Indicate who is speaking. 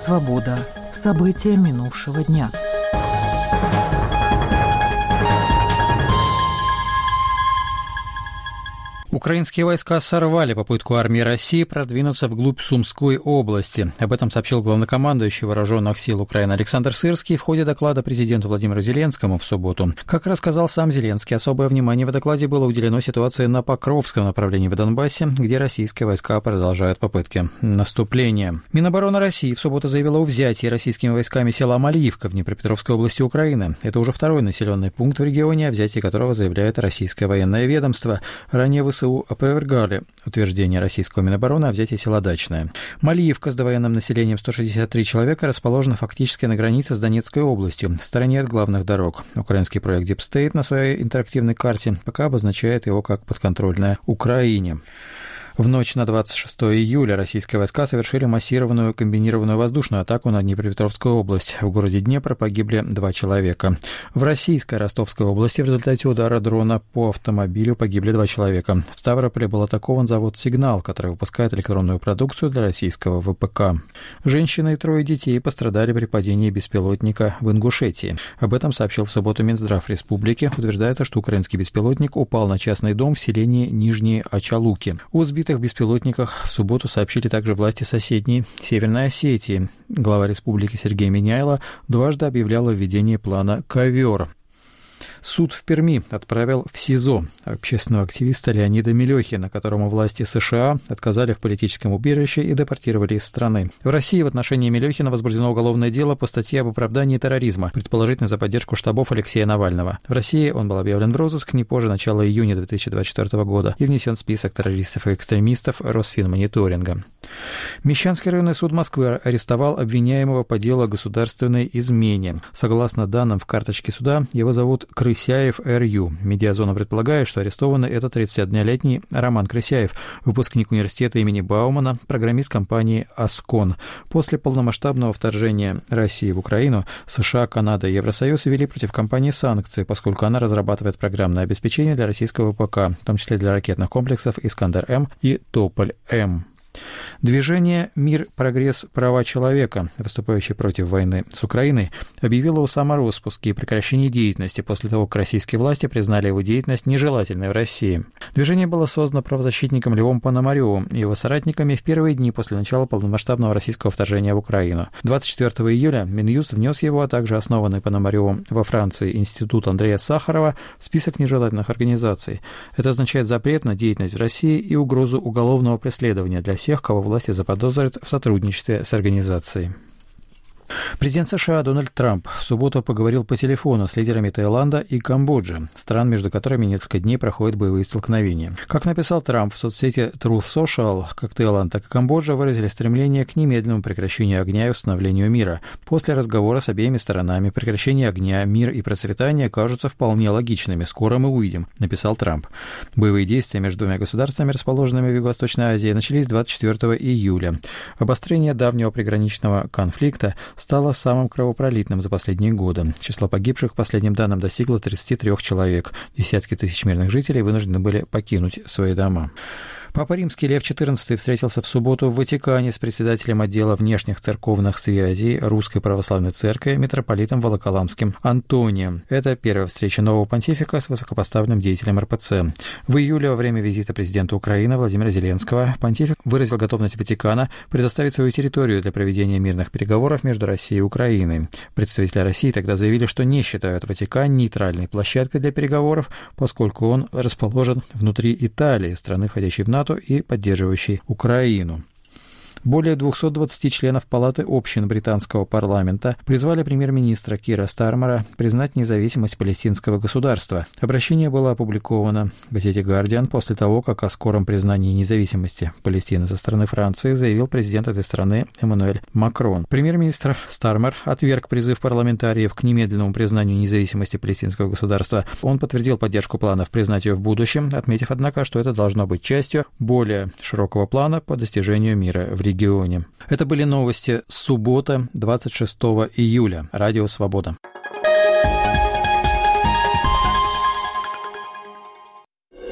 Speaker 1: Свобода. События минувшего дня.
Speaker 2: Украинские войска сорвали попытку армии России продвинуться вглубь Сумской области. Об этом сообщил главнокомандующий Вооруженных сил Украины Александр Сырский в ходе доклада президенту Владимиру Зеленскому в субботу. Как рассказал сам Зеленский, особое внимание в докладе было уделено ситуации на Покровском направлении в Донбассе, где российские войска продолжают попытки наступления. Минобороны России в субботу заявила о взятии российскими войсками села Малиивка в Днепропетровской области Украины. Это уже второй населенный пункт в регионе, о взятии которого заявляет российское военное ведомство. Ранее ВСУ опровергали утверждение российского Минобороны о взятии села Дачное. Малиивка с довоенным населением 163 человека расположена фактически на границе с Донецкой областью, в стороне от главных дорог. Украинский проект Deep State на своей интерактивной карте пока обозначает его как подконтрольное Украине. В ночь на 26 июля российские войска совершили массированную комбинированную воздушную атаку на Днепропетровскую область. В городе Днепр погибли 2 человека. В российской Ростовской области в результате удара дрона по автомобилю погибли 2 человека. В Ставрополе был атакован завод «Сигнал», который выпускает электронную продукцию для российского ВПК. Женщина и 3 детей пострадали при падении беспилотника в Ингушетии. Об этом сообщил в субботу Минздрав республики. Утверждается, что украинский беспилотник упал на частный дом в селении Нижние Ачалуки. О сбитых беспилотниках в субботу сообщили также власти соседней Северной Осетии. Глава республики Сергей Миняйло дважды объявлял о введении плана «Ковер». Суд в Перми отправил в СИЗО общественного активиста Леонида Мелехина, которому власти США отказали в политическом убежище и депортировали из страны. В России в отношении Мелехина возбуждено уголовное дело по статье об оправдании терроризма, предположительно за поддержку штабов Алексея Навального. В России он был объявлен в розыск не позже начала июня 2024 года и внесен в список террористов и экстремистов Росфинмониторинга. Мещанский районный суд Москвы арестовал обвиняемого по делу о государственной измене. Согласно данным в карточке суда, его зовут Крысяев Р.Ю. Медиазона предполагает, что арестованный это 31-летний Роман Крысяев, выпускник университета имени Баумана, программист компании «Аскон». После полномасштабного вторжения России в Украину США, Канада и Евросоюз ввели против компании санкции, поскольку она разрабатывает программное обеспечение для российского ВПК, в том числе для ракетных комплексов «Искандер-М» и «Тополь-М». Движение «Мир, прогресс, права человека», выступающее против войны с Украиной, объявило о самороспуске и прекращении деятельности после того, как российские власти признали его деятельность нежелательной в России. Движение было создано правозащитником Львом Пономарёвым и его соратниками в первые дни после начала полномасштабного российского вторжения в Украину. 24 июля Минюст внес его, а также основанный Пономарёвым во Франции Институт Андрея Сахарова в список нежелательных организаций. Это означает запрет на деятельность в России и угрозу уголовного преследования для всех, кого власти заподозрят в сотрудничестве с организацией. Президент США Дональд Трамп в субботу поговорил по телефону с лидерами Таиланда и Камбоджи, стран, между которыми несколько дней проходят боевые столкновения. Как написал Трамп в соцсети Truth Social, как Таиланд, так и Камбоджа выразили стремление к немедленному прекращению огня и установлению мира. После разговора с обеими сторонами прекращение огня, мир и процветание кажутся вполне логичными. Скоро мы увидим, написал Трамп. Боевые действия между двумя государствами, расположенными в Юго-Восточной Азии, начались 24 июля. Обострение давнего приграничного конфликта стало самым кровопролитным за последние годы. Число погибших, по последним данным, достигло 33 человек. Десятки тысяч мирных жителей вынуждены были покинуть свои дома. Папа Римский Лев XIV встретился в субботу в Ватикане с председателем отдела внешних церковных связей Русской Православной Церкви митрополитом Волоколамским Антонием. Это первая встреча нового понтифика с высокопоставленным деятелем РПЦ. В июле, во время визита президента Украины Владимира Зеленского, понтифик выразил готовность Ватикана предоставить свою территорию для проведения мирных переговоров между Россией и Украиной. Представители России тогда заявили, что не считают Ватикан нейтральной площадкой для переговоров, поскольку он расположен внутри Италии, страны, входящей в НАТО и поддерживающей Украину. Более 220 членов Палаты общин британского парламента призвали премьер-министра Кира Стармера признать независимость палестинского государства. Обращение было опубликовано в газете «Гардиан» после того, как о скором признании независимости Палестины со стороны Франции заявил президент этой страны Эммануэль Макрон. Премьер-министр Стармер отверг призыв парламентариев к немедленному признанию независимости палестинского государства. Он подтвердил поддержку планов признать ее в будущем, отметив, однако, что это должно быть частью более широкого плана по достижению мира в регионе. Это были новости с субботы, 26 июля. Радио «Свобода».